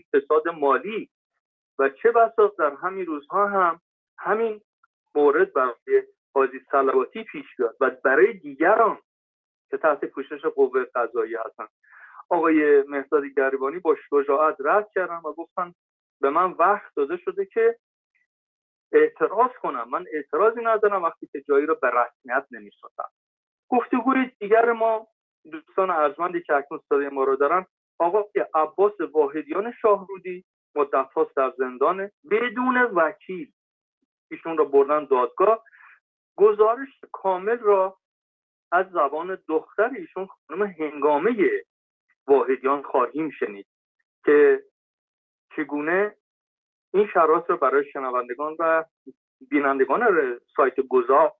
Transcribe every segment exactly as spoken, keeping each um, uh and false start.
فساد مالی و چه بسا در همین روزها هم همین مورد برای قاضی صلواتی پیش بیاد و برای دیگران که تحت پوشش قوه قضاییه هستن. آقای مهداد گریبانی با شجاعت رد کردن و گفتن به من وقت داده شده که اعتراض کنم، من اعتراضی ندارم وقتی که جایی رو به رسمیت نمی‌شناسم. گفتگوی دیگر ما دوستان ارجمندی که اکنون صدای ما رو دارن، آقای عباس واحدیان شاهرودی مدت هاست در زندانه بدون وکیل، ایشون رو بردن دادگاه. گزارش کامل را از زبان دختر ایشون خانم هنگامه واحدیان خواهیم شنید که چگونه این شرایط رو برای شنوندگان و بینندگان سایت گذار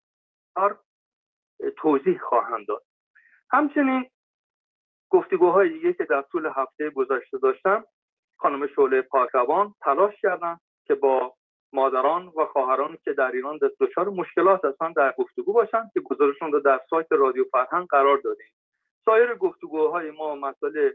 توضیح خواهند داد. همچنین گفتگوهای دیگه که در طول هفته گذشته داشتم، خانم شعله پاکروان تلاش کردن که با مادران و خواهرانی که در ایران دچار مشکلات هستند در گفتگو باشن که گزارشون رو در سایت رادیو فرهنگ قرار دادیم. سایر گفتگوهای ما مسئله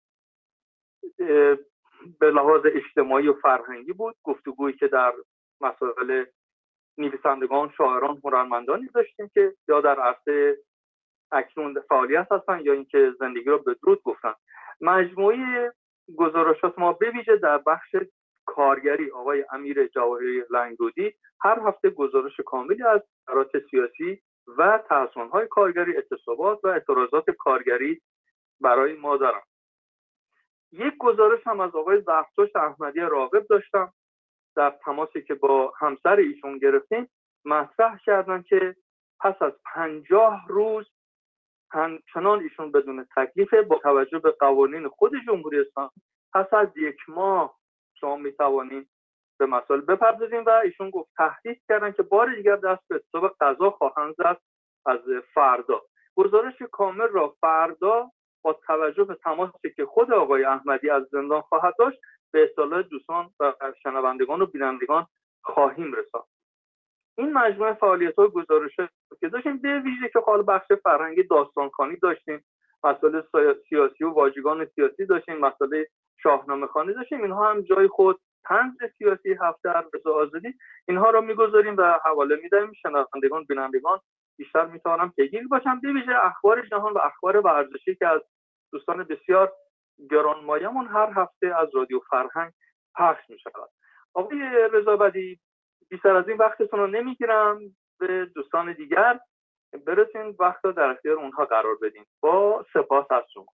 به لحاظ اجتماعی و فرهنگی بود، گفتگویی که در مسائل نویسندگان، شاعران، هنرمندانی داشتیم که یا در عرصه اکنون فعالیت هستن یا اینکه زندگی رو به درود گفتن. مجموعه گزارشات ما به ویژه در بخش کارگری آقای امیر جواهری لنگرودی هر هفته گزارش کاملی از قرارات سیاسی و تحصیل‌های کارگری، اعتصابات و اعتراضات کارگری برای ما دارم. یک گزارش هم از آقای زرتشت احمدی راغب داشتم در تماسی که با همسر ایشون گرفتیم، مطرح کردن که پس از پنجاه روز همچنان ایشون بدون تکلیف با توجه به قوانین خود جمهوری اسلامی پس از یک ماه شما میتوانید به مسائل بپردازیم و ایشون گفت تهدید کردن که بار دیگر دست به اعتصاب قضا خواهند زد از فردا. گزارش کامل را فردا با توجه به تماسی که خود آقای احمدی از زندان خواهد داشت به اطلاع دوستان و شنوندگان و بینندگان خواهیم رساند. این مجموعه فعالیت‌ها و گزارش‌ها که داشتیم به ویژه که حال بخش فرهنگی داستان‌خوانی داشتیم، مسائل سیاسی و واژگان سیاسی داشتیم، مسائل شاهنامه‌خوانی داشتیم، اینها هم جای خود طنز سیاسی هفته رضا آزادی اینها را می‌گذاریم و حواله می‌دهیم. شنوندگان بینندگان بیشتر می‌توانم پیگیر باشم به ویژه اخبار جهان و اخبار ورزشی که از دوستان بسیار گرانمایه‌مون هر هفته از رادیو فرهنگ پخش می‌شود. آقای رضا بدی بیشتر از این وقتتون رو نمیگیرم، به دوستان دیگر برسیم، وقت رو در اختیار اونها قرار بدیم. با سپاس از شما.